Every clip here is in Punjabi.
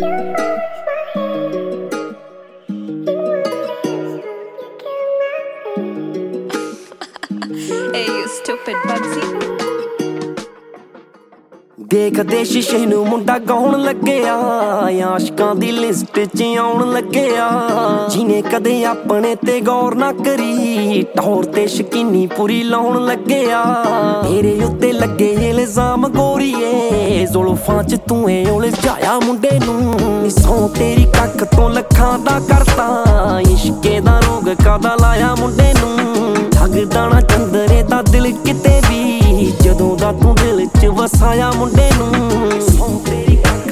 Hey, you stupid Bugsy. ਦੇਖਦੇ ਸ਼ੀਸ਼ੇ ਨੂੰ ਮੁੰਡਾ ਗਾਉਣ ਲੱਗਿਆ, ਆਸ਼ਕਾਂ ਦੀ ਲਿਸਟ 'ਚ ਆਉਣ ਲੱਗਿਆ। ਜਿਹਨੇ ਕਦੇ ਆਪਣੇ ਤੇ ਗੌਰ ਨਾ ਕਰੀ, ਟੌਰ ਤੇ ਸ਼ਕੀਨੀ ਪੂਰੀ ਲਾਉਣ ਲੱਗਿਆ। ਤੇਰੇ ਉੱਤੇ ਲੱਗੇ ਇਲਜ਼ਾਮ ਗੋਰੀਏ, ਜ਼ੁਲਫਾਂ 'ਚ ਤੂੰ ਏ ਉਲਝਾਇਆ ਮੁੰਡੇ ਨੂੰ। ਸੌ ਤੇਰੀ ਕੱਖ ਤੋਂ ਲੱਖਾਂ ਦਾ ਕਰਤਾ, ਇਸ਼ਕੇ ਦਾ ਰੋਗ ਕਾਦਾ ਲਾਇਆ ਮੁੰਡੇ ਨੂੰ। ਲੱਗਦਾ ਨਾ ਚੰਦਰੇ ਦਾ ਦਿਲ ਕਿਤੇ ਵੀ, ਜਦੋਂ ਦਾ ਤੂੰ ਦਿਲ 'ਚ ਵਸਾਇਆ ਮੁੰਡੇ ਨੂੰ। ਸੌ ਤੇਰੀ ਕੱਖ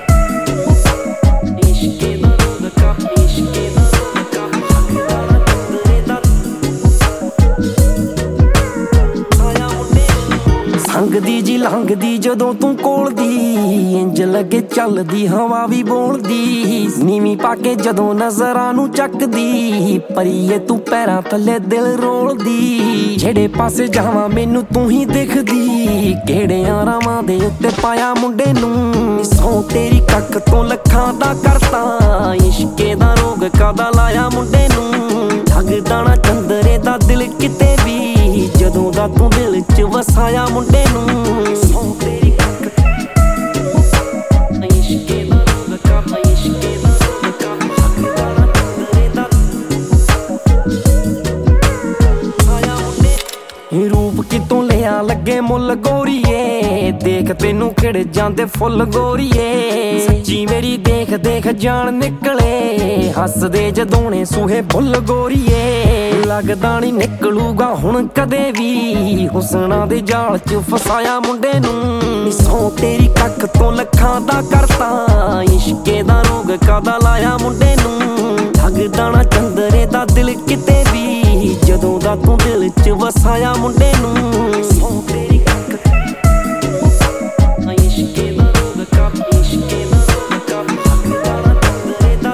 ਇਸ਼ਕੇ ਦਾ ਰੋਗ ਕਾ, ਇਸ਼ਕੇ ਦਾ ਰੋਗ ਕਾ। ਲੱਗਦਾ ਨਾ ਚੰਦਰੇ ਦਾ ਵਸਾਇਆ ਮੁੰਡੇ ਨੂੰ। ਸੰਗਦੀ ਜੀ ਲੰਘਦੀ ਜਦੋਂ ਤੂੰ ਕੋਲ ਦੀ, ਇੰਜ ਲੱਗੇ ਚੱਲਦੀ ਹਵਾ ਵੀ ਬੋਲਦੀ। ਨੀਵੀਂ ਪਾ ਕੇ ਜਦੋਂ ਨਜ਼ਰਾਂ ਨੂੰ ਚੱਕਦੀ, ਪਰੀਏ ਤੂੰ ਪੈਰਾਂ ਥੱਲੇ ਦਿਲ ਰੋਲਦੀ। ਜਿਹੜੇ ਪਾਸੇ ਜਾਵਾਂ ਮੈਨੂੰ ਤੂੰ ਹੀ ਦਿਖਦੀ, ਕਿਹੜਿਆਂ ਰਾਵਾਂ ਦੇ ਉੱਤੇ ਪਾਇਆ ਮੁੰਡੇ ਨੂੰ। ਸੌ ਤੇਰੀ ਕੱਖ ਤੋਂ ਲੱਖਾਂ ਦਾ ਕਰਤਾ, ਇਸ਼ਕੇ ਦਾ ਰੋਗ ਕਾਦਾ ਲਾਇਆ ਮੁੰਡੇ ਨੂੰ। ਲੱਗਦਾ ਨਾ ਚੰਦਰੇ ਦਾ ਦਿਲ ਕਿਤੇ ਵੀ, ਜਦੋਂ ਦਾ ਤੂੰ ਦਿਲ 'ਚ ਵਸਾਇਆ ਮੁੰਡੇ ਨੂੰ। ਸੌ ਤੇਰੀ ਕੱਖ ਇਸ਼ਕੇ ਦਾ ਰੋਗ ਕਾ, ਇਸ਼ਕੇ ਦਾ ਰੋਗ ਕਾ। ਲੱਗਦਾ ਨਾ ਚੰਦਰੇ ਦਾ ਵਸਾਇਆ ਮੁੰਡੇ। ਰੂਪ ਕਿਤੋਂ ਲਿਆ ਲੱਗੇ ਮੁੱਲ ਗੋਰੀਏ, ਦੇਖ ਤੈਨੂੰ ਖਿੜ ਜਾਂਦੇ ਫੁੱਲ ਗੋਰੀਏ। ਸੱਚੀ ਮੇਰੀ ਦੇਖ ਦੇਖ ਜਾਨ ਨਿਕਲੇ, ਹੱਸਦੇ ਜਦੋਂ ਨੇ ਸੂਹੇ ਫੁੱਲ ਗੋਰੀਏ। ਲੱਗਦਾ ਨੀ ਨਿਕਲੂਗਾ ਹੁਣ ਕਦੇ ਵੀ, ਹੁਸਨਾਂ ਦੇ ਜਾਲ 'ਚ ਫਸਾਇਆ ਮੁੰਡੇ ਨੂੰ। ਸੌ ਤੇਰੀ ਕੱਖ ਤੋਂ ਲੱਖਾਂ ਦਾ ਕਰਤਾ, ਇਸ਼ਕੇ ਦਾ ਰੋਗ ਕਾਦਾ ਲਾਇਆ ਮੁੰਡੇ ਨੂੰ। ਲੱਗਦਾ ਨਾ ਚੰਦਰੇ ਦਾ ਦਿਲ ਕਿਤੇ ਵੀ, ਜਦੋਂ ਦਾ ਤੂੰ ਦਿਲ 'ਚ ਵਸਾਇਆ ਮੁੰਡੇ ਨੂੰ। ਸੌ ਤੇਰੀ ਕੱਖ ਇਸ਼ਕੇ ਦਾ ਰੋਗ ਕਾ, ਇਸ਼ਕੇ ਦਾ ਰੋਗ ਕਾ। ਲੱਗਦਾ ਨਾ ਚੰਦਰੇ ਦਾ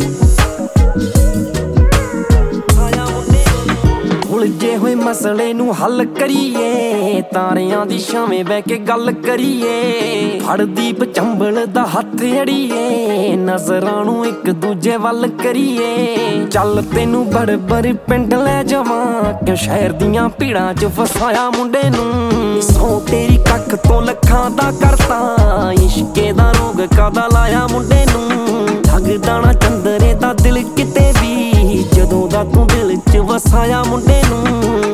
ਵਸਾਇਆ ਮੁੰਡੇ ਨੂੰ। ਉਲਝੇ ਹੋਏ ਮਸਲੇ ਨੂੰ ਹੱਲ ਕਰੀਏ, ਤਾਰਿਆਂ ਦੀ ਛਾਵੇਂ ਬਹਿ ਕੇ ਗੱਲ ਕਰੀਏ। ਫੜਦੀਪ ਚੰਬਲ ਦਾ ਹੱਥ ਅੜੀਏ, ਨਜ਼ਰਾਂ ਨੂੰ ਇੱਕ ਦੂਜੇ ਵੱਲ ਕਰੀਏ। ਚੱਲ ਤੈਨੂੰ ਬੜਬੜ ਪਿੰਡ ਲੈ ਜਾਵਾਂ, ਕਿਉਂ ਸ਼ਹਿਰ ਦੀਆਂ ਭੀੜਾਂ 'ਚ ਫਸਾਇਆ ਮੁੰਡੇ ਨੂੰ। ਸੌ ਤੇਰੀ ਕੱਖ ਤੋਂ ਲੱਖਾਂ ਦਾ ਕਰਤਾ, ਇਸ਼ਕੇ ਦਾ ਰੋਗ ਕਾਦਾ ਲਾਇਆ ਮੁੰਡੇ ਨੂੰ। ਲੱਗਦਾ ਨਾ ਚੰਦਰੇ ਦਾ ਦਿਲ ਕਿਤੇ ਵੀ, ਜਦੋਂ ਦਾ ਤੂੰ ਦਿਲ 'ਚ ਵਸਾਇਆ ਮੁੰਡੇ ਨੂੰ।